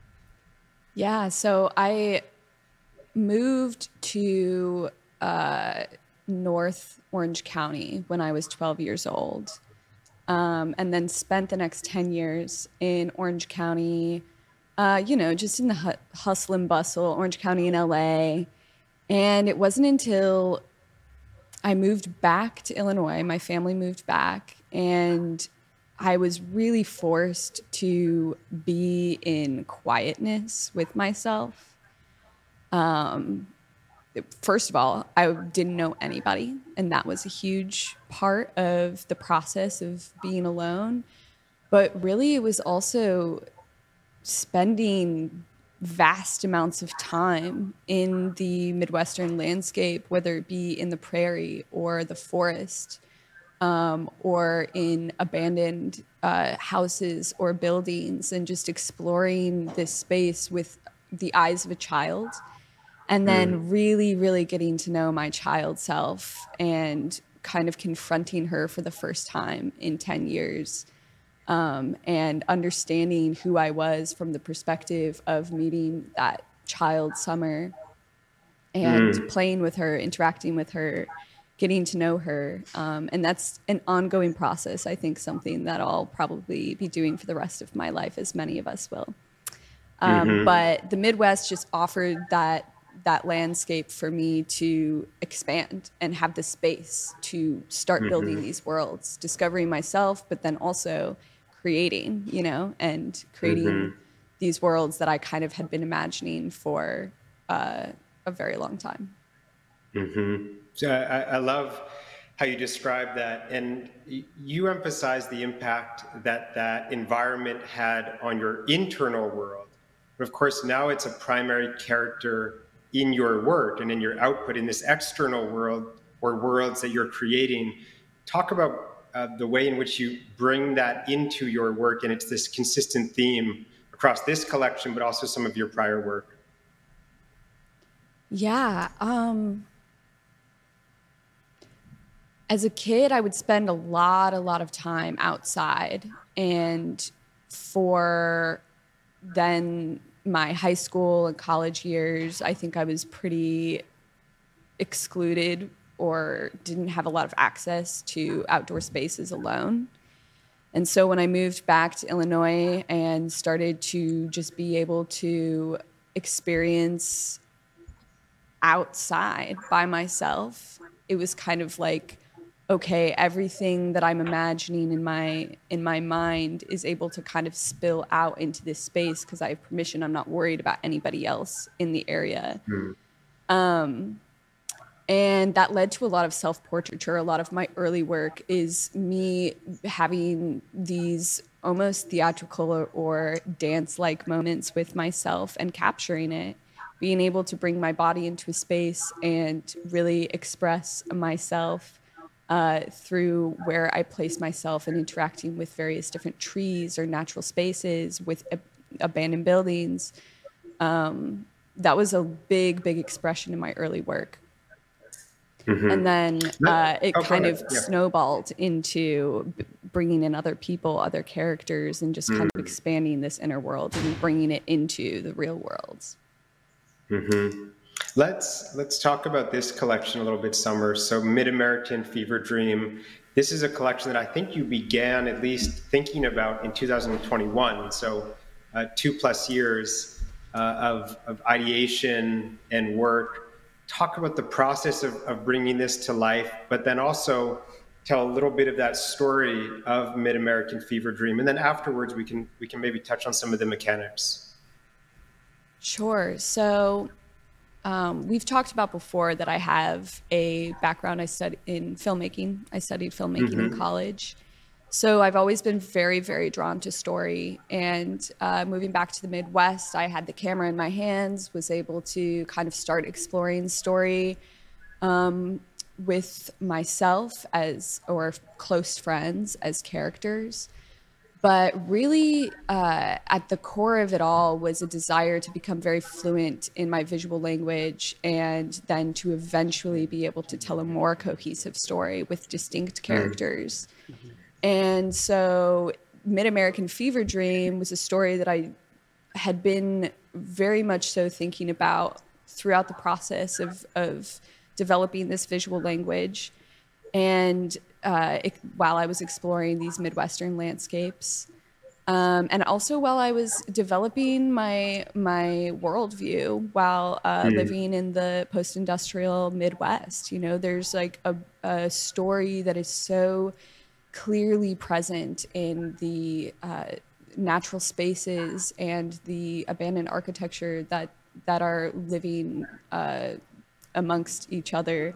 Speaker 6: Yeah, so I moved to uh, North Orange County when I was twelve years old, um, and then spent the next ten years in Orange County, uh, you know, just in the hu- hustle and bustle, Orange County in L A. And it wasn't until I moved back to Illinois, my family moved back, and I was really forced to be in quietness with myself. Um, first of all, I didn't know anybody, and that was a huge part of the process of being alone. But really, it was also spending vast amounts of time in the Midwestern landscape, whether it be in the prairie or the forest, um, or in abandoned uh, houses or buildings, and just exploring this space with the eyes of a child. And then mm. really, really getting to know my child self and kind of confronting her for the first time in ten years. Um, and understanding who I was from the perspective of meeting that child Summer and mm. playing with her, interacting with her, getting to know her. Um, and that's an ongoing process. I think something that I'll probably be doing for the rest of my life, as many of us will. Um, mm-hmm. But the Midwest just offered that that landscape for me to expand and have the space to start mm-hmm. building these worlds, discovering myself, but then also creating, you know, and creating mm-hmm. these worlds that I kind of had been imagining for uh, a very long time.
Speaker 7: Mm-hmm. So I, I love how you describe that. And you emphasize the impact that that environment had on your internal world. But of course, now it's a primary character in your work and in your output in this external world or worlds that you're creating. Talk about Uh, the way in which you bring that into your work, and it's this consistent theme across this collection, but also some of your prior work.
Speaker 6: Yeah. Um, as a kid, I would spend a lot, a lot of time outside. And for then my high school and college years, I think I was pretty excluded or didn't have a lot of access to outdoor spaces alone. And so when I moved back to Illinois and started to just be able to experience outside by myself, it was kind of like, okay, everything that I'm imagining in my in my mind is able to kind of spill out into this space because I have permission. I'm not worried about anybody else in the area. Mm. Um, And that led to a lot of self-portraiture. A lot of my early work is me having these almost theatrical or, or dance-like moments with myself and capturing it, being able to bring my body into a space and really express myself uh, through where I place myself and interacting with various different trees or natural spaces, with ab- abandoned buildings. Um, that was a big, big expression in my early work. Mm-hmm. And then uh, it oh, kind of yeah. snowballed into b- bringing in other people, other characters, and just mm-hmm. kind of expanding this inner world and bringing it into the real worlds.
Speaker 7: Mm-hmm. Let's let's talk about this collection a little bit, Summer. So Mid-American Fever Dream. this is a collection that I think you began at least thinking about in two thousand twenty-one. So uh, two plus years uh, of, of ideation and work. Talk about the process of, of bringing this to life, but then also tell a little bit of that story of Mid-American Fever Dream. And then afterwards, we can we can maybe touch on some of the mechanics.
Speaker 6: Sure. So um, we've talked about before that I have a background I studied in filmmaking. I studied filmmaking mm-hmm. in college. So I've always been very, very drawn to story. And uh, moving back to the Midwest, I had the camera in my hands, was able to kind of start exploring story um, with myself as, or close friends as characters. But really, uh, at the core of it all was a desire to become very fluent in my visual language and then to eventually be able to tell a more cohesive story with distinct characters. Mm-hmm. And so Mid-American Fever Dream was a story that I had been very much so thinking about throughout the process of, of developing this visual language. And uh, it, while I was exploring these Midwestern landscapes, um, and also while I was developing my my worldview while uh, mm. living in the post-industrial Midwest. You know, there's like a, a story that is so clearly present in the uh, natural spaces and the abandoned architecture that that are living uh, amongst each other.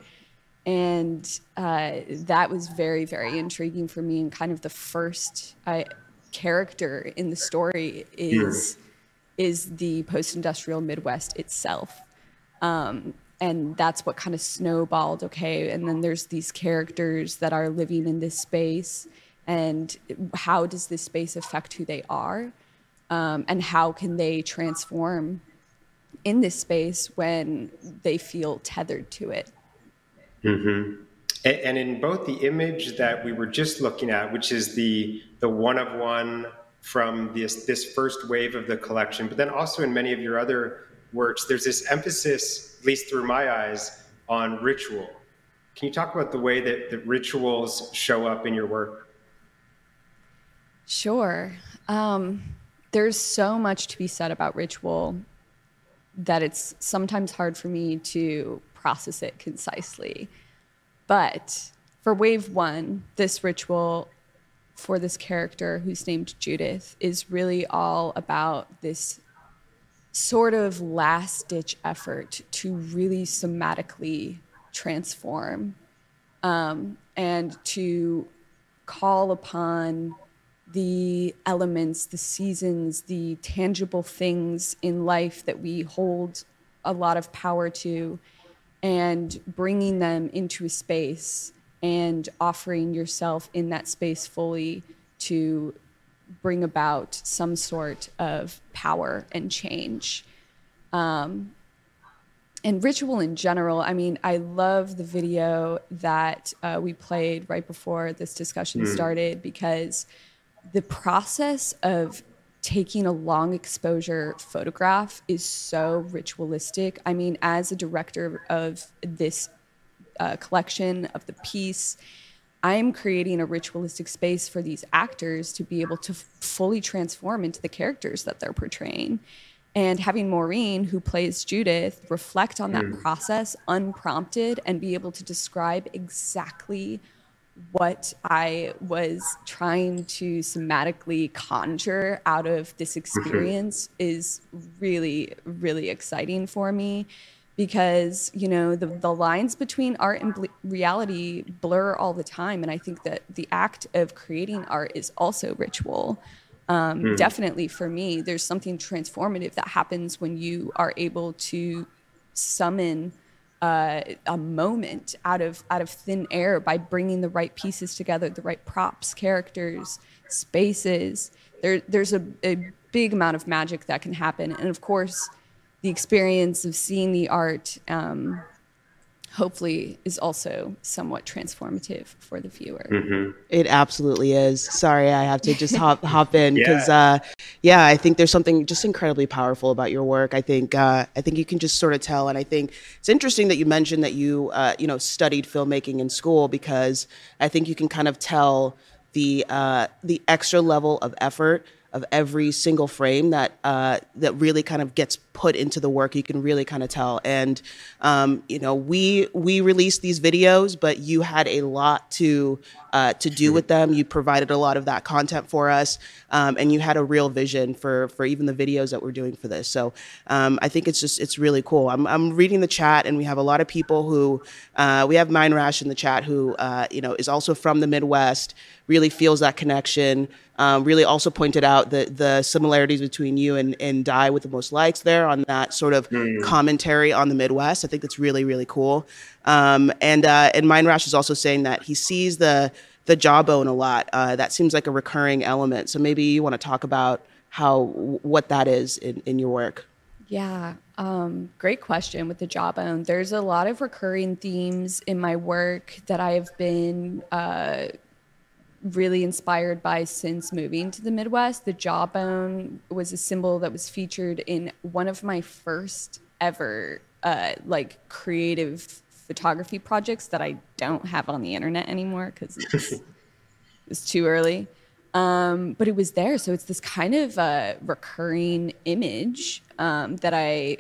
Speaker 6: And uh, that was very, very intriguing for me. And kind of the first uh, character in the story is yeah. is the post-industrial Midwest itself. Um, and that's what kind of snowballed. Okay, and then there's these characters that are living in this space. And how does this space affect who they are? Um, and how can they transform in this space when they feel tethered to it?
Speaker 7: Mm-hmm. And, and in both the image that we were just looking at, which is the the one of one from this this first wave of the collection, but then also in many of your other works, there's this emphasis, at least through my eyes, on ritual. Can you talk about the way that, that rituals show up in your work?
Speaker 6: Sure. Um, there's so much to be said about ritual that it's sometimes hard for me to process it concisely. But for wave one, this ritual for this character who's named Judith is really all about this sort of last-ditch effort to really somatically transform um, and to call upon the elements, the seasons, the tangible things in life that we hold a lot of power to, and bringing them into a space and offering yourself in that space fully to bring about some sort of power and change. Um, and ritual in general, I mean, I love the video that uh, we played right before this discussion mm. started, because the process of taking a long exposure photograph is so ritualistic. I mean, as a director of this uh, collection, of the piece, I'm creating a ritualistic space for these actors to be able to f- fully transform into the characters that they're portraying. And having Maureen, who plays Judith, reflect on that mm. process unprompted and be able to describe exactly what I was trying to somatically conjure out of this experience is really, really exciting for me, because, you know, the, the lines between art and bl- reality blur all the time. And I think that the act of creating art is also ritual. Um, mm. Definitely for me, there's something transformative that happens when you are able to summon Uh, a moment out of out of thin air by bringing the right pieces together, the right props, characters, spaces. There, there's a, a big amount of magic that can happen. And of course, the experience of seeing the art um, hopefully is also somewhat transformative for the viewer.
Speaker 7: Mm-hmm.
Speaker 1: It absolutely is. Sorry, I have to just hop hop in because,
Speaker 7: Yeah.
Speaker 1: uh, yeah, I think there's something just incredibly powerful about your work. I think uh, I think you can just sort of tell, and I think it's interesting that you mentioned that you uh, you know studied filmmaking in school, because I think you can kind of tell the uh, the extra level of effort of every single frame that uh, that really kind of gets put into the work. You can really kind of tell. And um, you know, we we released these videos, but you had a lot to uh, to do with them. You provided a lot of that content for us, um, and you had a real vision for for even the videos that we're doing for this. So um, I think it's just it's really cool. I'm I'm reading the chat, and we have a lot of people who uh, we have Mind Rash in the chat who uh, you know is also from the Midwest. Really feels that connection. Um, really also pointed out the the similarities between you and, and Die with the most likes there on that sort of mm. commentary on the Midwest. I think that's really, really cool. Um, and uh, and Mind Rash is also saying that he sees the the jawbone a lot. Uh, that seems like a recurring element. So maybe you want to talk about how what that is in, in your work.
Speaker 6: Yeah, um, great question with the jawbone. There's a lot of recurring themes in my work that I've been uh, really inspired by since moving to the Midwest. The jawbone was a symbol that was featured in one of my first ever uh, like creative photography projects that I don't have on the internet anymore because it's, it's too early. Um, but it was there. So it's this kind of uh, recurring image um, that I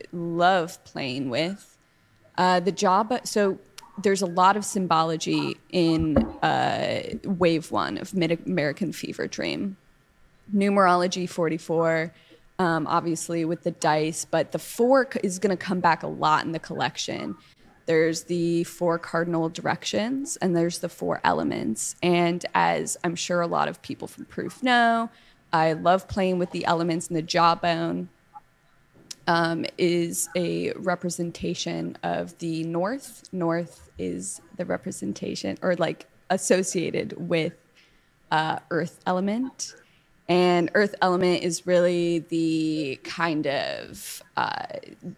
Speaker 6: love playing with. Uh, the jawbone, so there's a lot of symbology in uh, wave one of Mid-American Fever Dream. Numerology forty-four, um, obviously with the dice, but the four is going to come back a lot in the collection. There's the four cardinal directions and there's the four elements. And as I'm sure a lot of people from Proof know, I love playing with the elements, and the jawbone Um, is a representation of the North. North is the representation, or like associated with uh, Earth element. And Earth element is really the kind of uh,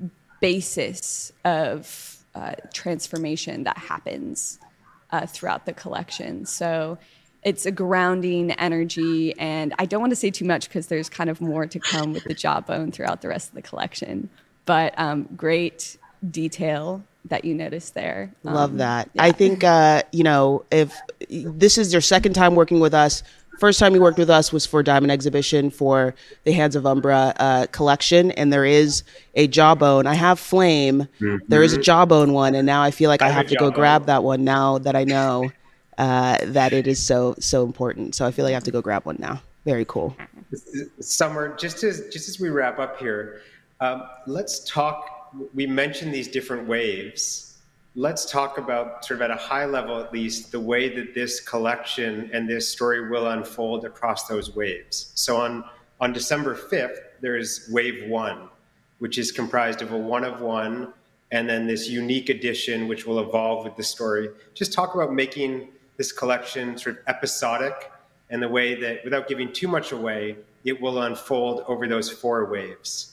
Speaker 6: basis of uh, transformation that happens uh, throughout the collection. So it's a grounding energy, and I don't want to say too much because there's kind of more to come with the jawbone throughout the rest of the collection. But um, great detail that you noticed there.
Speaker 1: Love
Speaker 6: um,
Speaker 1: that.
Speaker 6: Yeah.
Speaker 1: I think, uh, you know, if this is your second time working with us, first time you worked with us was for Diamond Exhibition for the Hands of Umbra uh, collection, and there is a jawbone. I have Flame. Mm-hmm. There is a jawbone one, and now I feel like I, I have to go grab that one now that I know uh, that it is so so important. So I feel like I have to go grab one now. Very cool.
Speaker 7: Summer, just as just as we wrap up here, um, let's talk. We mentioned these different waves. Let's talk about, sort of at a high level at least, the way that this collection and this story will unfold across those waves. So on, on December fifth, there's wave one, which is comprised of a one of one, and then this unique edition, which will evolve with the story. Just talk about making this collection sort of episodic, and the way that, without giving too much away, it will unfold over those four waves.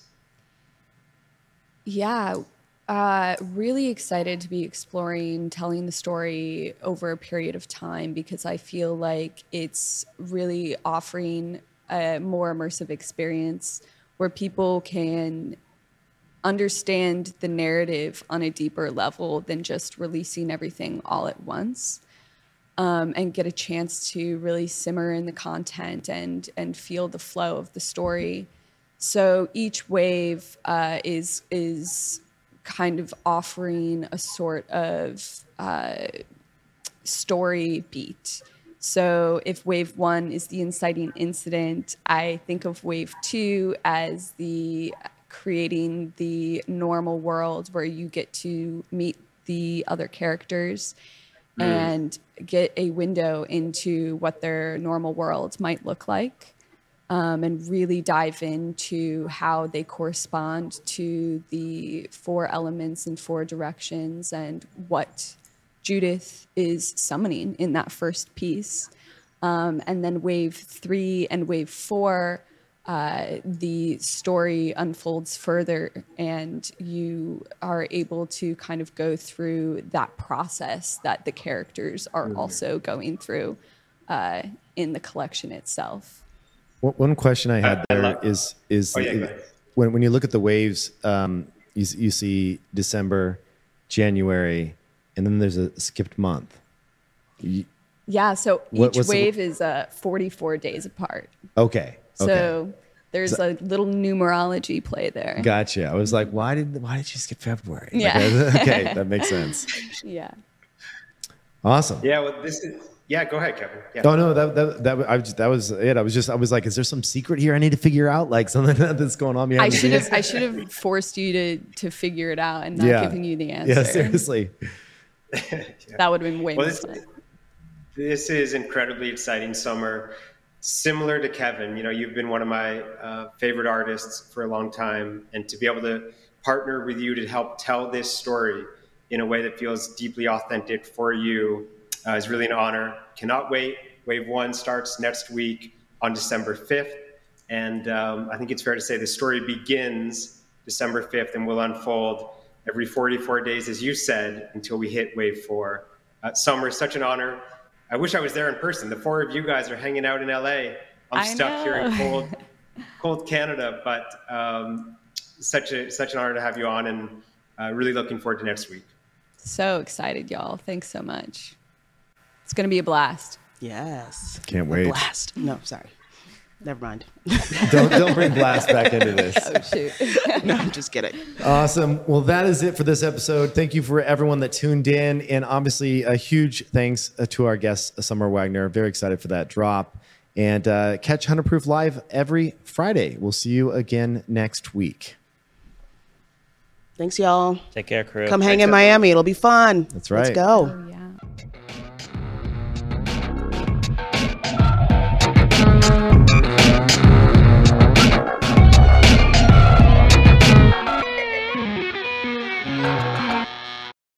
Speaker 6: Yeah. Uh, really excited to be exploring telling the story over a period of time, because I feel like it's really offering a more immersive experience where people can understand the narrative on a deeper level than just releasing everything all at once, um, and get a chance to really simmer in the content and and feel the flow of the story. So each wave uh, is is kind of offering a sort of uh, story beat. So if wave one is the inciting incident, I think of wave two as the creating the normal world where you get to meet the other characters mm. and get a window into what their normal world might look like. Um, and really dive into how they correspond to the four elements and four directions, and what Judith is summoning in that first piece. Um, and then wave three and wave four uh, the story unfolds further, and you are able to kind of go through that process that the characters are mm. also going through uh, in the collection itself.
Speaker 2: One question I had there I love, is is, oh, yeah, is when when you look at the waves, um, you you see December, January, and then there's a skipped month. You,
Speaker 6: yeah, so
Speaker 2: what,
Speaker 6: each wave the, is uh, forty-four days apart.
Speaker 2: Okay.
Speaker 6: So
Speaker 2: okay.
Speaker 6: there's so, a little numerology play there.
Speaker 2: Gotcha. I was like, why did why did you skip February?
Speaker 6: Yeah.
Speaker 2: Like, okay, that makes sense.
Speaker 6: Yeah.
Speaker 2: Awesome.
Speaker 7: Yeah. Well, this is. Yeah, go ahead, Kevin. Yeah.
Speaker 2: Oh no, that that that I just, that was it. I was just I was like, is there some secret here I need to figure out, like something that's going on behind
Speaker 6: I
Speaker 2: the
Speaker 6: should
Speaker 2: scenes?
Speaker 6: have I should have forced you to to figure it out and not
Speaker 2: yeah.
Speaker 6: giving you the answer.
Speaker 2: Yeah, seriously.
Speaker 7: yeah.
Speaker 6: That would have been way
Speaker 7: well,
Speaker 6: more
Speaker 7: this,
Speaker 6: fun.
Speaker 7: This is incredibly exciting summer. Similar to Kevin, you know, you've been one of my uh, favorite artists for a long time, and to be able to partner with you to help tell this story in a way that feels deeply authentic for you Uh, is really an honor. Cannot wait. Wave one starts next week on December fifth. And um, I think it's fair to say the story begins December fifth and will unfold every forty-four days, as you said, until we hit wave four. Uh, Summer, such an honor. I wish I was there in person. The four of you guys are hanging out in L A. I'm
Speaker 6: I
Speaker 7: stuck
Speaker 6: know.
Speaker 7: here in cold, cold Canada, but um, such a such an honor to have you on, and uh, really looking forward to next week.
Speaker 6: So excited, y'all. Thanks so much. It's going to be a blast.
Speaker 1: Yes.
Speaker 2: Can't wait.
Speaker 1: A blast. No, sorry. Never mind.
Speaker 2: don't don't bring blast back into this.
Speaker 6: Oh, shoot.
Speaker 1: No, I'm just kidding.
Speaker 2: Awesome. Well, that is it for this episode. Thank you for everyone that tuned in. And obviously, a huge thanks to our guest, Summer Wagner. Very excited for that drop. And uh, catch one hundred Proof Live every Friday. We'll see you again next week.
Speaker 1: Thanks, y'all.
Speaker 3: Take care, crew.
Speaker 1: Come hang
Speaker 7: Thanks,
Speaker 1: in Miami. It'll be fun.
Speaker 2: That's right.
Speaker 1: Let's go.
Speaker 6: Oh, yeah.